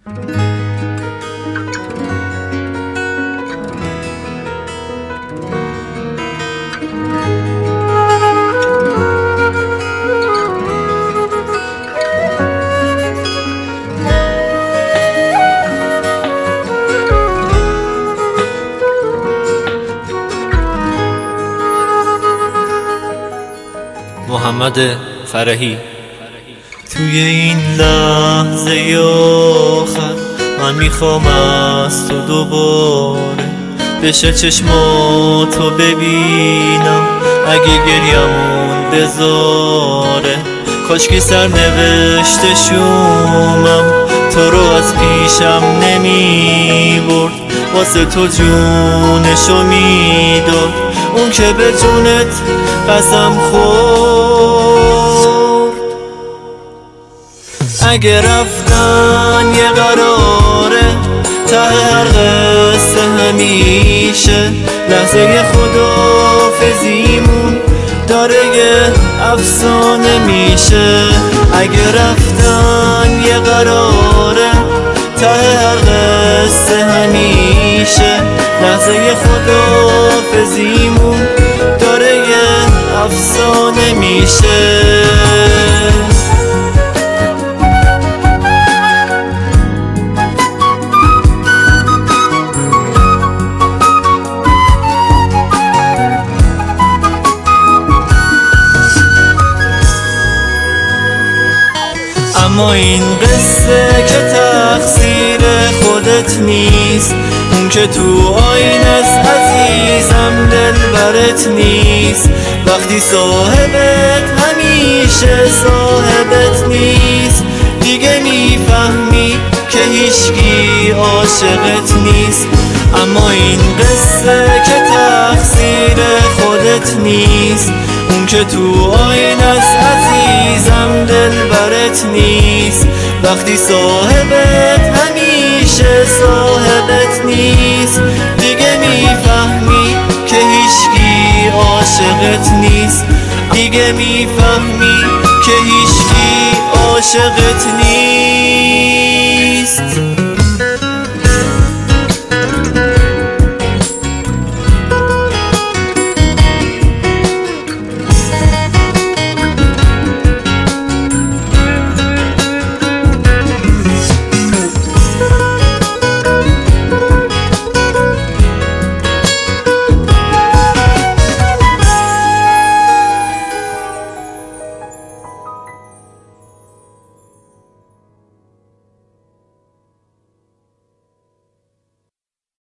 محمد فرحی. توی این لحظه آخر من میخوام از تو دوباره بشه چشماتو ببینم، اگه گریمون بذاره. کاشکی سرنوشته شومم تو رو از پیشم نمیبرد، واسه تو جونشو میداد اون که به جونت قسم خورد. اگه رفتن یه قراره ته هر قصه همیشه، لحظه خداحافظیمون داره یه افسانه میشه. اگه رفتن یه قراره ته هر قصه همیشه، لحظه خداحافظیمون داره یه افسانه میشه. اما این قصه که تقصیر خودت نیست، اون که تو آینه است عزیزم دلبرت نیست. وقتی صاحبت همیشه صاحبت نیست، دیگه میفهمی که هیچکی عاشقت نیست. اما این قصه که تقصیر خودت نیست، اون که تو آینه است عزیزم دلبرت نیست. وقتی صاحبت همیشه صاحبت نیست، دیگه میفهمی که هیچکی عاشقت نیست. دیگه میفهمی که هیچکی عاشقت نیست.